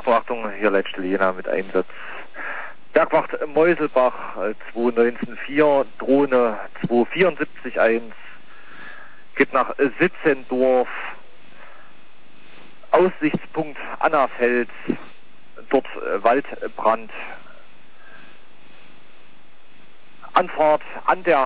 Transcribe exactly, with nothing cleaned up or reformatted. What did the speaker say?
Nachbeachtung, hier Leitstelle Jena mit Einsatz. Bergwacht Meuselbach zwei neunzehn vier, Drohne zwei vier sieben eins, geht nach Sitzendorf, Aussichtspunkt Annafels, dort äh, Waldbrand, Anfahrt an der